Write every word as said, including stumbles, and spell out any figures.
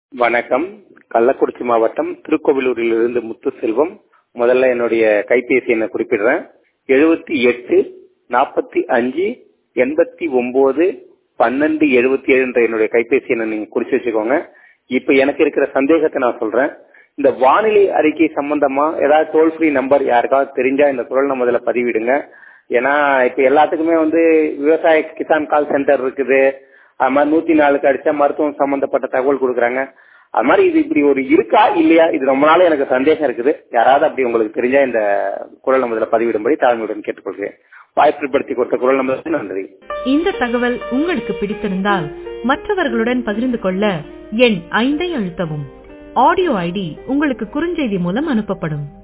வணக்கம். கள்ளக்குறிச்சி மாவட்டம் திருக்கோவிலூரில் இருந்து முத்துசெல்வம். முதல்ல என்னுடைய கைபேசி எண்ணை குறிப்பிடுறேன். எழுபத்தி எட்டு நாற்பத்தி அஞ்சு எண்பத்தி ஒன்பது பன்னெண்டு எழுபத்தி ஏழு என்ற என்னுடைய கைபேசி எண்ணை நீங்க குறிச்சு வச்சுக்கோங்க. இப்ப எனக்கு இருக்கிற சந்தேகத்தை நான் சொல்றேன். இந்த வானிலை அறிக்கை சம்பந்தமா ஏதாவது டோல் ஃப்ரீ நம்பர் யாருக்காவது தெரிஞ்சா இந்த குரல் நம்ம பதிவிடுங்க. ஏன்னா இப்ப எல்லாத்துக்குமே வந்து விவசாய கிசான் கால் சென்டர் இருக்குது. அது மாதிரி நூத்தி நாலுக்கு அடிச்சா மருத்துவம் சம்பந்தப்பட்ட தகவல் கொடுக்குறாங்க. அது மாதிரி இது இப்படி ஒரு இருக்கா இல்லையா, இது ரொம்ப நாள் எனக்கு சந்தேகம் இருக்குது. யாராவது அப்படி உங்களுக்கு தெரிஞ்சா இந்த குரல் நம்பர்ல பதிவிடும்படி தாழ்மையுடன் கேட்டுக்கொள்கிறேன். வாய்ப்புப்படுத்தி கொடுத்த குரல் நம்பருக்கு நன்றி. இந்த தகவல் உங்களுக்கு பிடித்திருந்தால் மற்றவர்களுடன் பகிர்ந்து கொள்ள எண் ஐந்தை அழுத்தவும். ஆடியோ ஐடி உங்களுக்கு குறுஞ்செய்தி மூலம் அனுப்பப்படும்.